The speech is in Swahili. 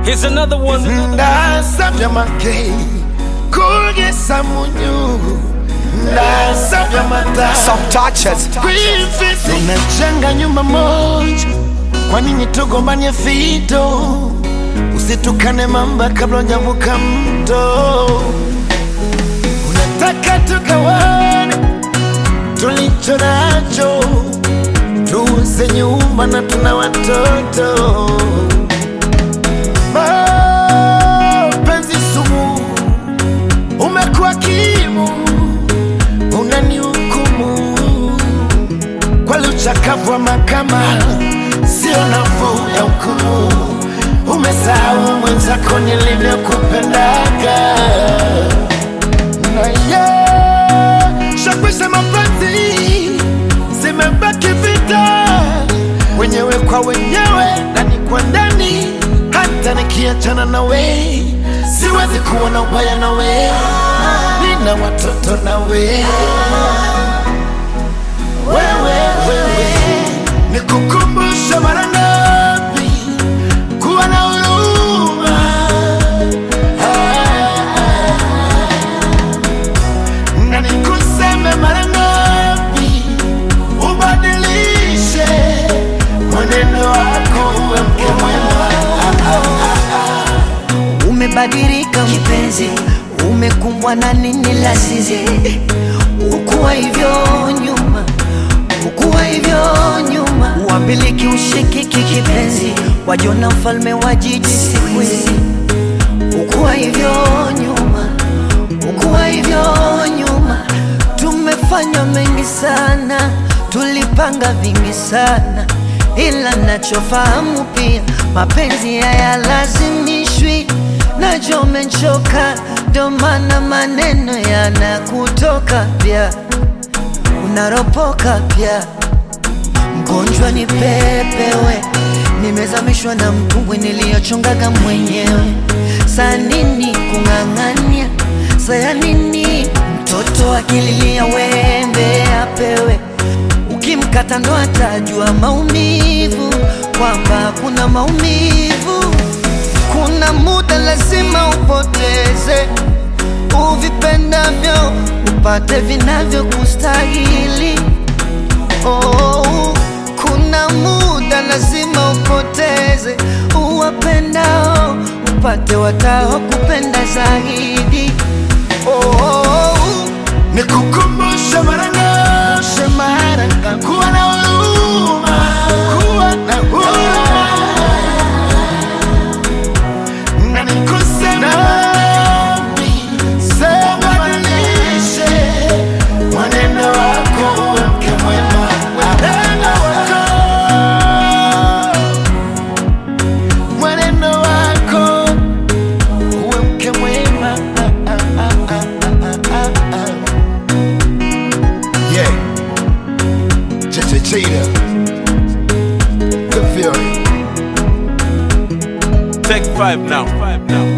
Here's another one. Ndasabya make kugesa munyu, ndasabya mata some touches. Tunachanga nyumba moja, kwa nini tugombanie fito? Usitukane mamba kabla hujavuka mto. Unataka tukawane tulicho nacho, tuuze nyumba na tuna watoto. Mapenzi sumu, umekuwa kimu, unanihukumu kwa uchakavu wa mahakama, sio nafuu ya hukumu. Umesahau mwenzako nilivyokupendaga, na shakwisha mapenzi, zimebaki vita wenyewe kwa wenyewe, ndani kwa ndani. Hata nikiachana nawe siwezi kuwa na ubaya nawe, nina watoto nawe. Wewe nikukumbusha mara ngapi kuwa na huruma, na nikuseme mara ngapi ubadilishe mwenendo wako, uwe mke mwema. Umebadilika mpenzi, umekumbwa na nini lazizi? Ukuwa hivyo nyuma, ukuwa hivyo nyuma. Uambiliki ushikiki kipenzi, wajona mfalme wa jiji siku hizi. Ukuwa hivyo nyuma, ukuwa hivyo nyuma. Tumefanya mengi sana, tulipanga vingi sana, ila nachofahamu pia mapenzi haya lazimishwi. Najua umechoka, ndo maana maneno yanakutoka pia, unaropoka pia. Mgonjwa ni pepewe, nimezamishwa na mtumbwi niliyochongaga mwenyewe. Saa nini kung'ang'ania, saa nini mtoto akililia wembe apewe? Ukimkata ndo atajua maumivu, kwamba kuna maumivu. Kuna muda lazima upoteze uvipendavyo, upate vinavyo kustahili. Kuna muda lazima upoteze uwapendao, upate watao kupenda zaidi. Nikukumbusha mara ngapi kuwa na huruma, kuwa na huruma. Na nikuseme wapi, sema badilishe mwenendo wako, uwe mke mwema. Mwenendo wako, mwenendo wako, uwe mke mwema. Yeah, Cheetah, the Fury. Take 5 now.